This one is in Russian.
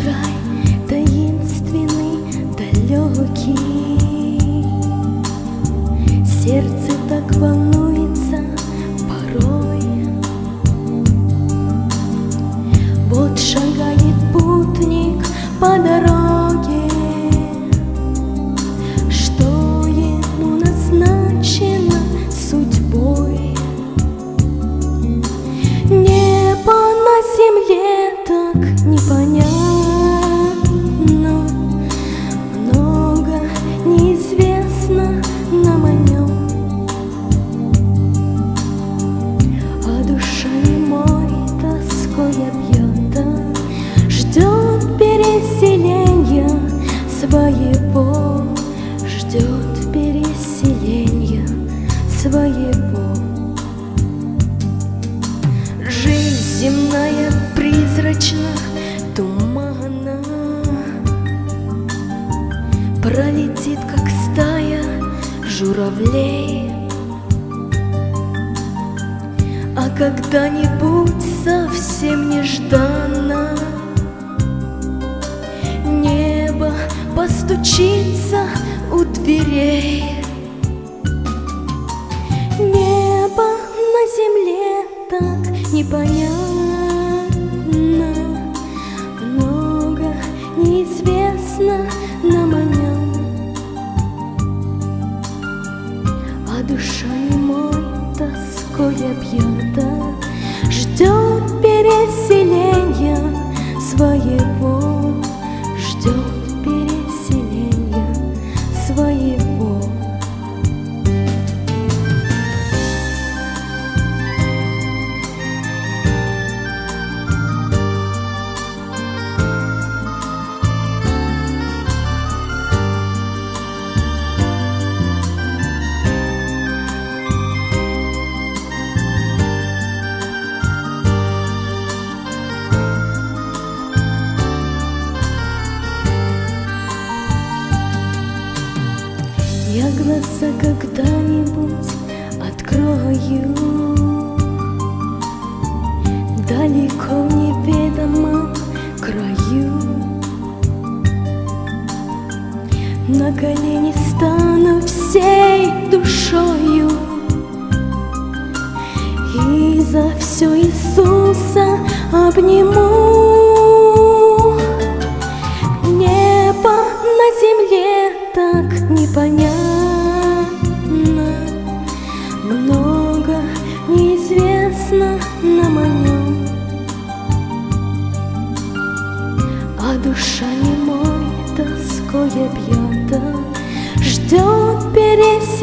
рай таинственный, далекий. Сердце так волнуется порой. Вот шагает путник по дороге, что ему назначено судьбой. Небо на земле так непонятно, много неизвестно нам о нем, а душа немой тоской объята, ждет переселения своего, ждет переселения своего. Жизнь земная призрачна, туманна, пролетит, как стая журавлей, а когда-нибудь совсем нежданно небо постучится у дверей. Небо на земле так непонятно, много неизвестно нам о нем, а душа немой тоской объята, ждет переселения своего, ждет переселения своего. Я глаза когда-нибудь открою далеко в неведомом краю, на колени стану всей душою и за все Иисуса обниму. Небо на земле так непонятно, много неизвестно нам о нем, а душа немой тоской объята, ждет переселения